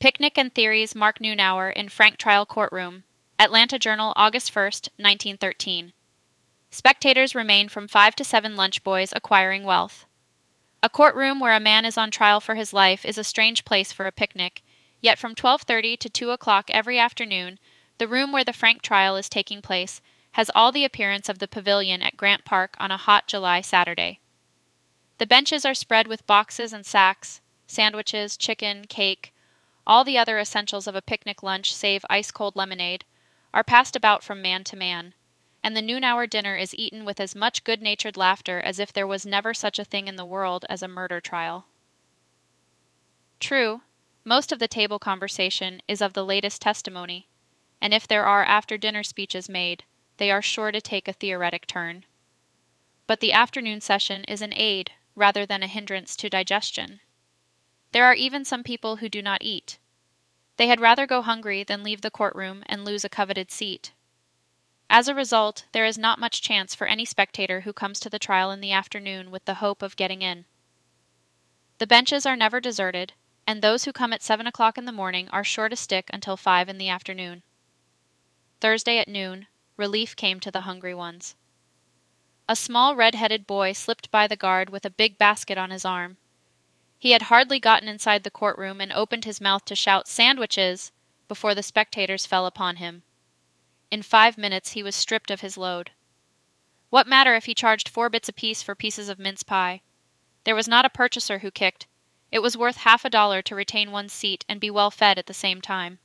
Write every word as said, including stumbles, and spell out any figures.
Picnic and Theories Mark Neunauer in Frank Trial Courtroom. Atlanta Journal, August first, nineteen thirteen. Spectators remain from five to seven lunch boys acquiring wealth. A courtroom where a man is on trial for his life is a strange place for a picnic, yet from twelve thirty to two o'clock every afternoon, the room where the Frank trial is taking place has all the appearance of the pavilion at Grant Park on a hot July Saturday. The benches are spread with boxes and sacks, sandwiches, chicken, cake, all the other essentials of a picnic lunch save ice-cold lemonade, are passed about from man to man, and the noon-hour dinner is eaten with as much good-natured laughter as if there was never such a thing in the world as a murder trial. True, most of the table conversation is of the latest testimony, and if there are after-dinner speeches made, they are sure to take a theoretic turn. But the afternoon session is an aid rather than a hindrance to digestion. There are even some people who do not eat. They had rather go hungry than leave the courtroom and lose a coveted seat. As a result, there is not much chance for any spectator who comes to the trial in the afternoon with the hope of getting in. The benches are never deserted, and those who come at seven o'clock in the morning are sure to stick until five in the afternoon. Thursday at noon, relief came to the hungry ones. A small red-headed boy slipped by the guard with a big basket on his arm. He had hardly gotten inside the courtroom and opened his mouth to shout "Sandwiches!" before the spectators fell upon him. In five minutes he was stripped of his load. What matter if he charged four bits apiece for pieces of mince pie? There was not a purchaser who kicked. It was worth half a dollar to retain one's seat and be well fed at the same time.